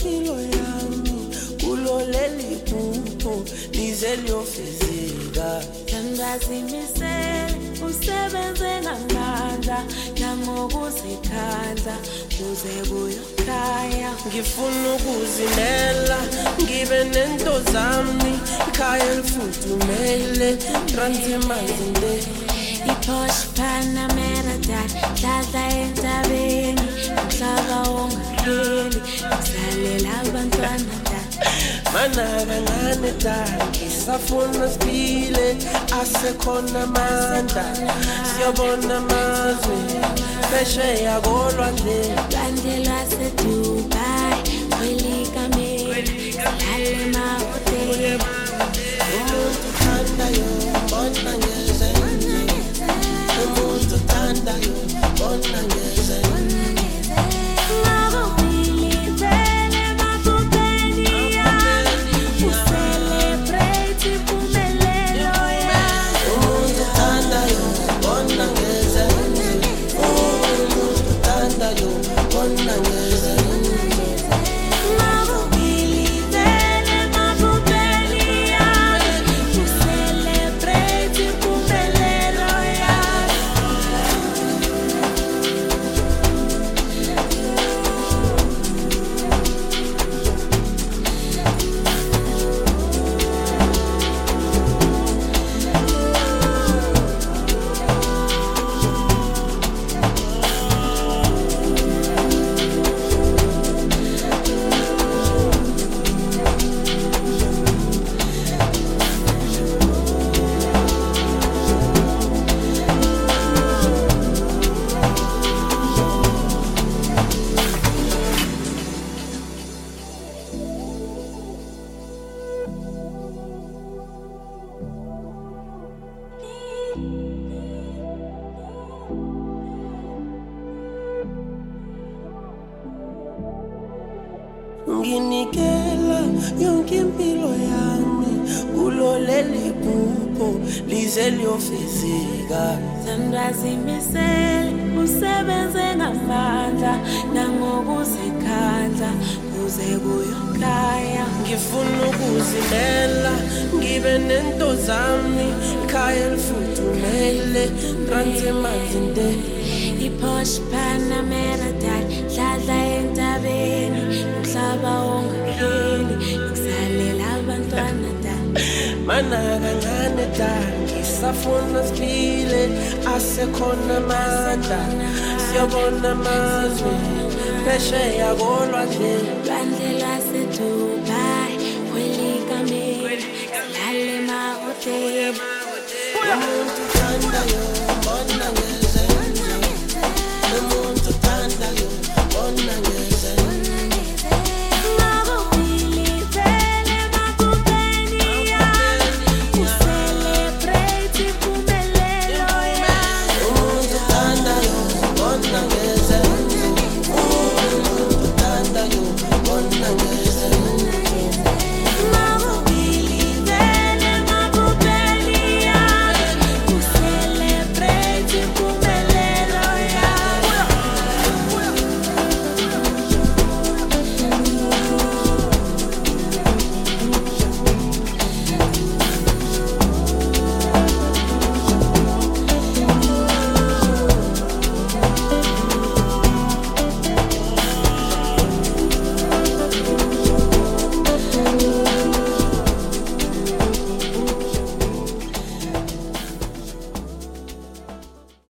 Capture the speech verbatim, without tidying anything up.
impilo yami kuloleli phupho lize liyofezeka. Ngiyazimisela usebenze ngamandla nangokuzikhandla kuze kuyokhaya. Ngifuna ukuzimela ngibe nento zami ikhaya elifudumele Transmazinde. I-Porsche Panamera dladla entabeni umhlaba ongapheli ngisalela abantwana da. Mana kancane da ngisafuna siphile asekhona amandla siyobona amazwe phesheya kolwandle. Lwandle lwaseDubai kwelikameli silale emahhotela. Umuntu uthandayo mbona ngezenye, umuntu uthandayo mbona ngezenye. Nginikela yonke impilo yami kuloleli phupho lize liyofezeka. Ngiyazimisela usebenze ngamandla nangokuzikhandla kuze kuyokhaya. Ngifuna ukuzimela ngibe nento zami ikhaya elifudumele Transmazinde. I-Porsche Panamera dladla entabeni umhlaba ongapheli ngisalela abantwana da. Mana kancane da ngisafuna siphile asekhona amandla siyobona amazwe phesheya kolwandle. Lwandle lwaseDubai kwelikameli silale emahhotela. Umuntu uthandayo